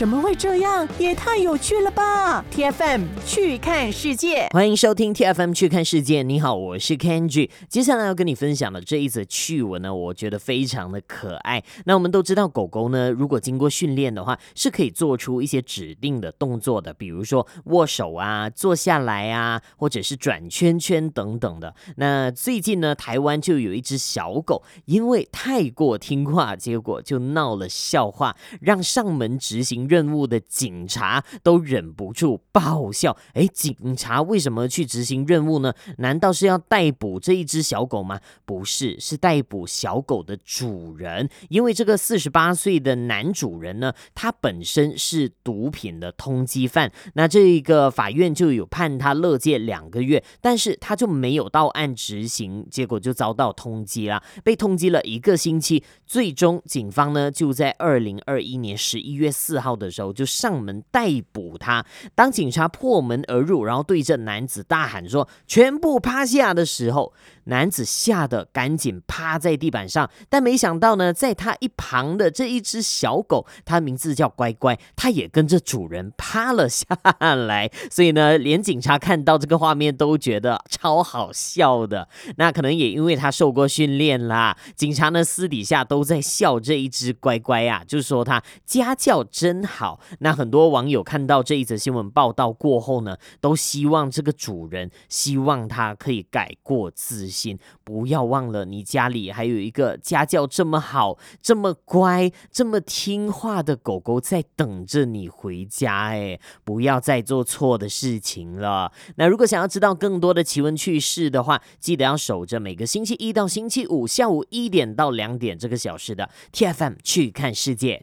怎么会这样？也太有趣了吧 ！TFM 去看世界， 欢迎收听 TFM 去看世界。你好，我是 Kenji。接下来要跟你分享的这一则趣闻呢，我觉得非常的可爱。那我们都知道，狗狗呢，如果经过训练的话，是可以做出一些指定的动作的，比如说握手啊、坐下来啊，或者是转圈圈等等的。那最近呢，台湾就有一只小狗，因为太过听话，结果就闹了笑话，让上门执行任务的警察都忍不住爆笑。警察为什么去执行任务呢？难道是要逮捕这一只小狗吗？不是，是逮捕小狗的主人。因为这个48岁的男主人呢，他本身是毒品的通缉犯，那这个法院就有判他勒戒2个月，但是他就没有到案执行，结果就遭到通缉啦，被通缉了1个星期。最终警方呢就在2021年11月4号的时候就上门逮捕他。当警察破门而入，然后对着男子大喊说全部趴下的时候，男子吓得赶紧趴在地板上，但没想到呢，在他一旁的这一只小狗，它名字叫乖乖，它也跟着主人趴了下来，所以呢，连警察看到这个画面都觉得超好笑的。那可能也因为他受过训练啦，警察呢私底下都在笑这一只乖乖啊，就说他家教真好。那很多网友看到这一则新闻报道过后呢，都希望这个主人，希望他可以改过自新，不要忘了你家里还有一个家教这么好、这么乖、这么听话的狗狗在等着你回家，不要再做错的事情了。那如果想要知道更多的奇闻趣事的话，记得要守着每个星期一到星期五下午1点到2点这个小时的 TFM 去看世界。